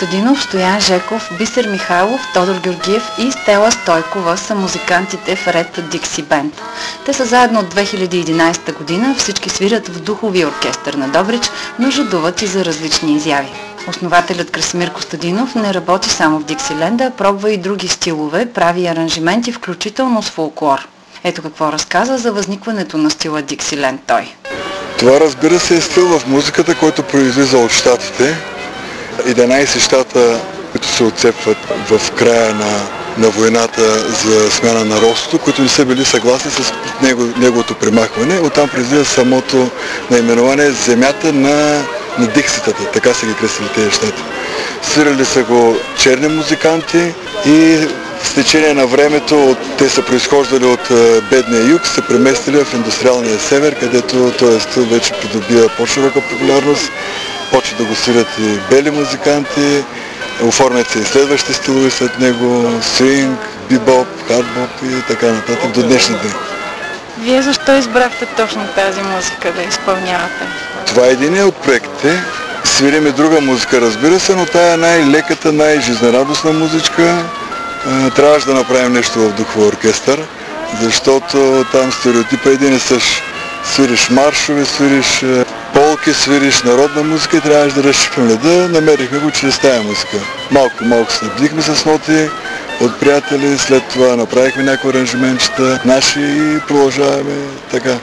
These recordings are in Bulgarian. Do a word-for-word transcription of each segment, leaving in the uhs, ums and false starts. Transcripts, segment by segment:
Костадинов, Стоян Жеков, Бисер Михайлов, Тодор Георгиев и Стела Стойкова са музикантите в Red Dixie Band. Те са заедно от две хиляди и единадесета година, всички свирят в духовия оркестър на Добрич, но жадуват и за различни изяви. Основателят Красимир Костадинов не работи само в Диксиленда, пробва и други стилове, прави аранжименти, включително с фолклор. Ето какво разказа за възникването на стила Диксиленд той. Това, разбира се, е стил в музиката, който произлиза от щатите. единадесет щата, които се отцепват в края на, на войната за смяна на робството, които не са били съгласни с него, неговото примахване. Оттам произлиза самото наименование земята на, на дикситата, така са ги кръстили тези щати. Свирали са го черни музиканти и с течение на времето те са произхождали от бедния юг, се преместили в индустриалния север, където този стил вече придобива по-широка популярност. Почват да го свирят и бели музиканти, оформят се и следващи стилове след него, свинг, бибоп, хардбоп и така нататък до днешни дни. Вие защо избрахте точно тази музика да изпълнявате? Това е един от проектите. Свирим и друга музика, разбира се, но тая е най-леката, най-жизнерадостна музичка. Трябваше да направим нещо в духовия оркестър, защото там стереотипа е един и същ. Свириш маршове, свириш полки, свириш народна музика и трябваше да разшипим леда. Намерихме го чрез тая музика. Малко малко снабдихме с ноти от приятели, след това направихме някои аранжиментчета наши и продължаваме така.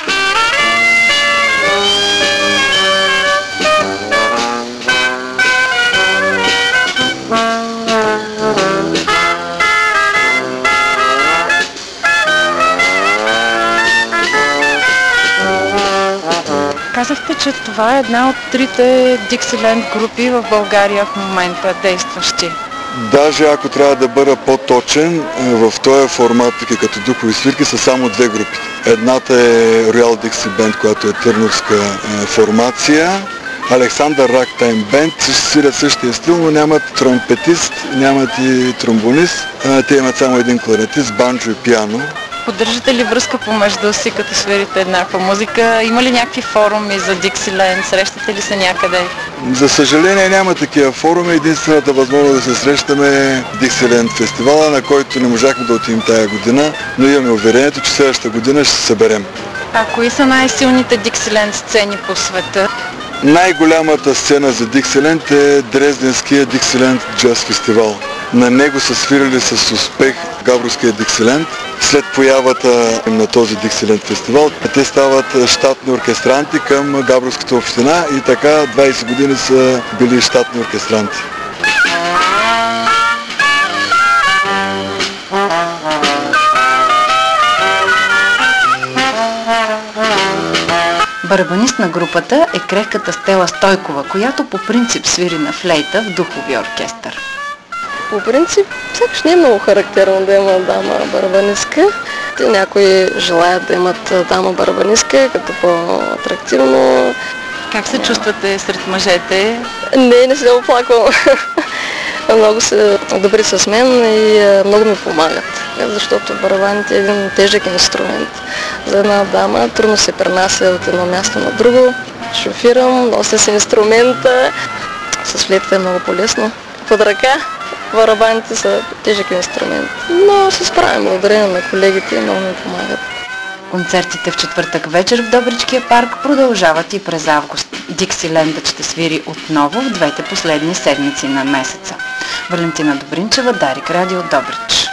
Казахте, че това е една от трите Диксиленд групи в България в момента действащи. Даже ако трябва да бъда по-точен, в този формат, таки като духови свирки, са само две групи. Едната е Royal Dixie Band, която е търновска формация. Александър Рактайм Бенд свирят същия стил, но нямат тромпетист, нямат и тромбонист. Те имат само един кларнетист, банджо и пиано. Поддържате ли връзка помежду си, като свирите еднаква музика? Има ли някакви форуми за Диксиленд? Срещате ли се някъде? За съжаление няма такива форуми. Единствената възможност да се срещаме е Диксиленд фестивала, на който не можахме да отидем тая година, но имаме уверението, че следващата година ще се съберем. А кои са най-силните Диксиленд сцени по света? Най-голямата сцена за Диксиленд е Дрезденския Диксиленд джаз фестивал. На него са свирили с успех Габровския Диксиленд. След появата на този Диксиленд фестивал, те стават щатни оркестранти към Габровската община и така двадесет години са били щатни оркестранти. Барабанист на групата е крехката Стела Стойкова, която по принцип свири на флейта в духовия оркестър. По принцип, сякаш не е много характерно да има дама барабанистка. Те някои желаят да имат дама барабанистка, като по-атрактивно. Как се чувствате сред мъжете? Не, не се оплаквам. Много са добри с мен и много ми помагат, защото барабаните е един тежък инструмент. За една дама трудно се пренася от едно място на друго. Шофирам, нося си инструмента. С флейта е много по-лесно. Под ръка. Барабаните са тежък инструмент, но се справим благодарение на колегите и много ми помагат. Концертите в четвъртък вечер в Добричкия парк продължават и през август. Диксилендът ще свири отново в двете последни седмици на месеца. Валентина Добринчева, Дарик Радио, Добрич.